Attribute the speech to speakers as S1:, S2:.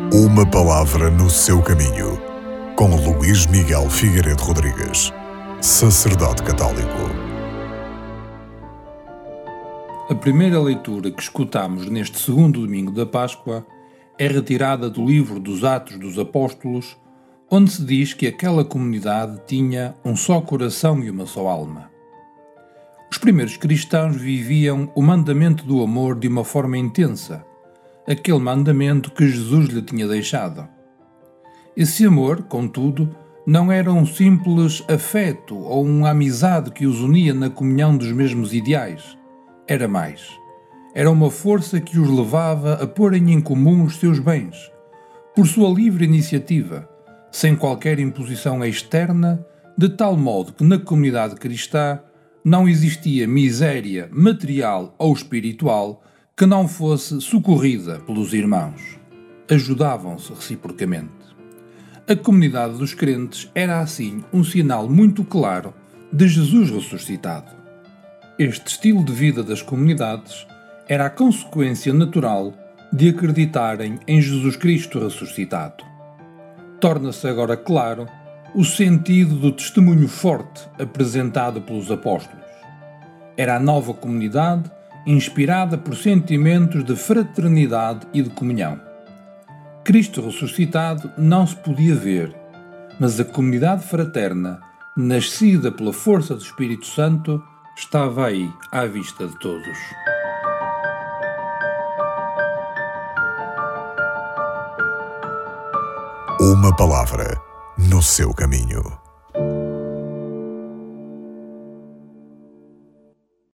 S1: Uma palavra no seu caminho, com Luís Miguel Figueiredo Rodrigues, sacerdote católico.
S2: A primeira leitura que escutamos neste segundo domingo da Páscoa é retirada do livro dos Atos dos Apóstolos, onde se diz que aquela comunidade tinha um só coração e uma só alma. Os primeiros cristãos viviam o mandamento do amor de uma forma intensa, aquele mandamento que Jesus lhe tinha deixado. Esse amor, contudo, não era um simples afeto ou uma amizade que os unia na comunhão dos mesmos ideais. Era mais. Era uma força que os levava a porem em comum os seus bens, por sua livre iniciativa, sem qualquer imposição externa, de tal modo que na comunidade cristã não existia miséria material ou espiritual que não fosse socorrida pelos irmãos. Ajudavam-se reciprocamente. A comunidade dos crentes era assim um sinal muito claro de Jesus ressuscitado. Este estilo de vida das comunidades era a consequência natural de acreditarem em Jesus Cristo ressuscitado. Torna-se agora claro o sentido do testemunho forte apresentado pelos apóstolos. Era a nova comunidade inspirada por sentimentos de fraternidade e de comunhão. Cristo ressuscitado não se podia ver, mas a comunidade fraterna, nascida pela força do Espírito Santo, estava aí à vista de todos.
S1: Uma palavra no seu caminho.